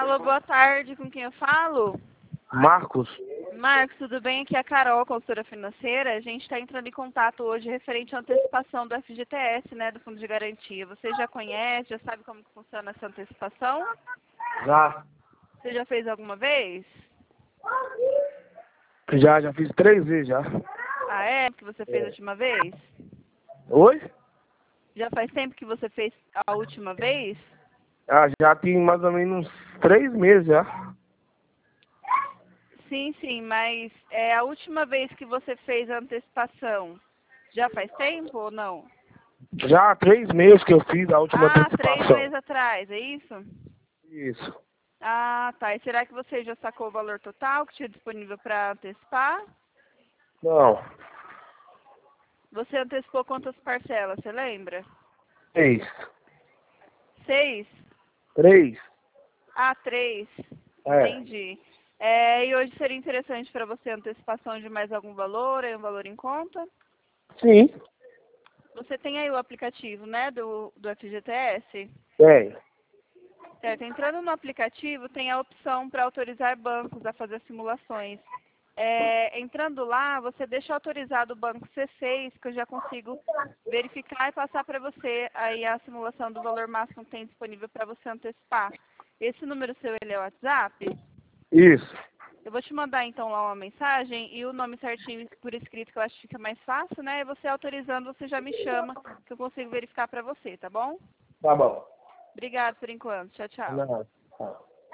Alô, boa tarde, com quem eu falo? Marcos. Marcos, tudo bem? Aqui é a Carol, consultora financeira. A gente está entrando em contato hoje referente à antecipação do FGTS, né, do Fundo de Garantia. Você já conhece, já sabe como que funciona essa antecipação? Já. Você já fez alguma vez? Já fiz 3 vezes já. Ah, é? Que você fez a última vez? Oi? Já faz tempo que você fez a última vez? Ah, já tem mais ou menos uns 3 meses já. Sim, mas a última vez que você fez a antecipação, já faz tempo ou não? Já há 3 meses que eu fiz a última Ah, 3 antecipação. meses atrás, é isso? Isso. Ah, tá. E será que você já sacou o valor total que tinha disponível para antecipar? Não. Você antecipou quantas parcelas, você lembra? 3. 6? 3. Ah, 3. É. Entendi. E hoje seria interessante para você a antecipação de mais algum valor, um valor em conta? Sim. Você tem aí o aplicativo, né, do FGTS? Tem. Certo. Entrando no aplicativo, tem a opção para autorizar bancos a fazer simulações. Entrando lá, você deixa autorizado o banco C6, que eu já consigo verificar e passar para você aí a simulação do valor máximo que tem disponível para você antecipar. Esse número seu, ele é o WhatsApp? Isso. Eu vou te mandar então lá uma mensagem e o nome certinho por escrito, que eu acho que fica mais fácil, né? E você autorizando, você já me chama, que eu consigo verificar para você, tá bom? Tá bom. Obrigada por enquanto. Tchau, tchau. Não. Tá.